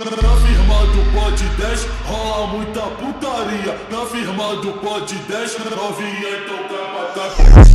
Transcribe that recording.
Na firma do Pod 10 rola muita putaria. Na firma do Pod 10 novinha então capa.